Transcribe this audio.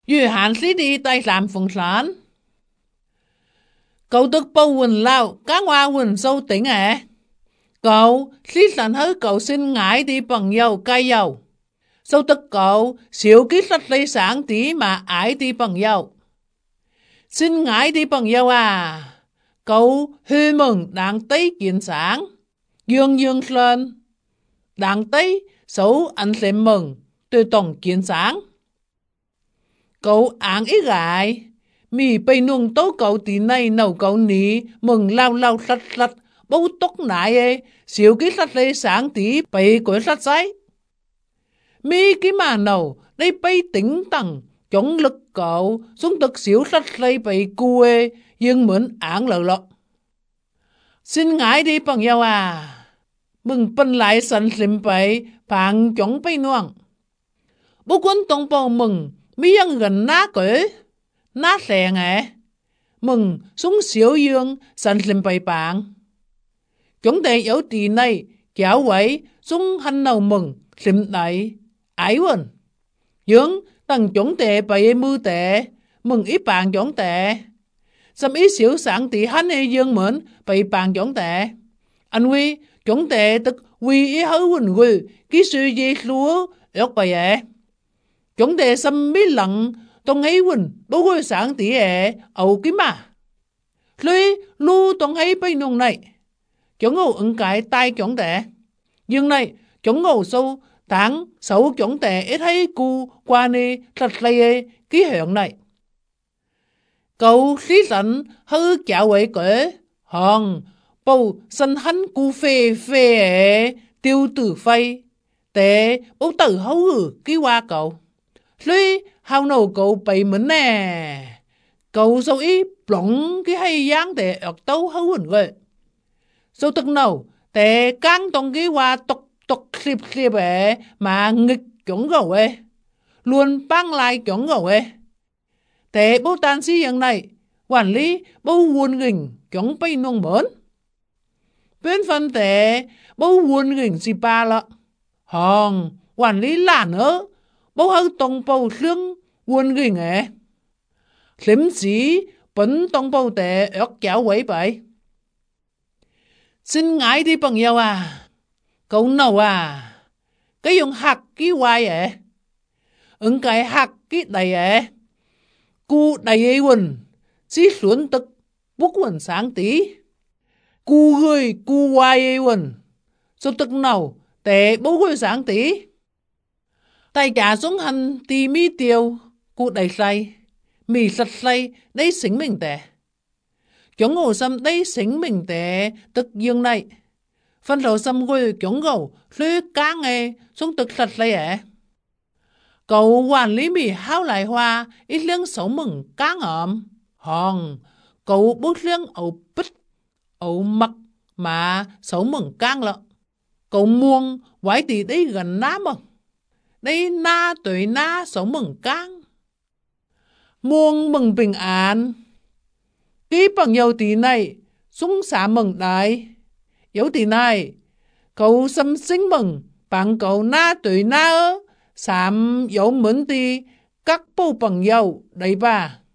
Như hạn sĩ đi tay làm phụng sản. Cậu tức bầu quần lao, cá hoa quần sâu tỉnh Cậu, sĩ sản hơi cậu xin ngại đi bằng dầu cay dầu. Sâu tức cậu, xíu ký sách lấy sáng tí mà ái đi bằng dầu. Xin ngại đi bằng dầu Cậu hư mừng đang tới kiến sáng. Dương dương lên. Đang tới xấu anh sẽ mừng từ tổng kiến sáng. Cậu áng ý gái. Mì bây nung tố cậu tí này nấu cậu ní mừng lao lao sạch sạch bố tốc nại xíu ký sách lấy sáng tí bây của sách giấy. Mì cái mà nấu đây bây tính tăng chống lực cậu xuống thực xíu sách lấy bây cua nhưng mượn áng lợ lọ. Xin ngại đi bằng nhau mừng bên lại sẵn xìm bậy phản chống bây nuông. Bố quân tổng bầu mừng mi dân gần ná cỡ ná xè mừng xuống xíu dương sẵn xìm bậy bạn. Chúng ta yếu tì này kéo quấy xuống hành nào mừng xìm đẩy ái quần. Dương tầng chúng ta bậy mưu tệ mừng ít bạn chúng ta. Xâm ít xíu sáng tì hành hay dương mượn bậy bạn chúng ta. Anh huy chúng ta tức huy ý hấu quần quỳ ký sư dê lúa ước bày chúng ta xâm bí lặng tông ấy quần bố quỳ sáng tí ẩu ký mà. Lui lưu tông ấy bây nông này. Chúng ngủ ứng cái tay chúng ta. Nhưng này chúng ngủ sâu tháng xấu chúng ta ít thấy cu qua nê thật lây ký hiệu này. Cậu xí sẵn hư chảo quậy cỡ hòn bầu sân hắn cu phê phê tiêu tử phay tế bố tử hấu ký qua cậu. Lui hào nổ cậu bày mến cậu sâu ý blóng cái hay giang để ọc tấu hấu hồn gợi. Sâu tức nào để căng tông cái qua tục xịp xịp mà nghịch chúng gầu luôn băng lại chúng gầu để bố tàn sĩอย่างnày quản lý bố buồn gỉnh chúng bây nông mớn. Bên phần để bố buồn gỉnh xì ba lọ. Hòn quản lý làn ớ bố hư tông bầu xương buồn gỉnh Liếm sĩ bấn tông bầu để ớt chảo quấy bậy. Xin ngại đi bằng nhau cậu nào cái dùng hạt cái hoài ứng cái hạt cái đầy cu đầy quần xí xuống tức bút quần sáng tí cu gơi cu hoài quần số tức nào để bố gơi sáng tí tay trả xuống hành tì mi tiêu cu đầy say mì sạch say đấy xính mình tệ. Chúng ngủ xâm đây xính mình tệ tức dương này. Phân đầu xâm gửi chúng ngủ lưu cá xuống tức sạch lấy Cậu quản lý mì hao lại hoa ít liêng xấu mừng cá ngợm. Hòn cậu bút liêng ẩu bích ẩu mặc mà xấu mừng cang lợ. Cậu muông quái tì đây gần ná mừng. Đây na tuổi na xấu mừng cang. Muông mừng bình an. Ký bằng nhau tí này xuống xả mừng đại. Yếu tí này cậu xâm sinh mừng bằng cậu na tuổi na sám yếu mướn tí các bố bằng nhau đấy bà.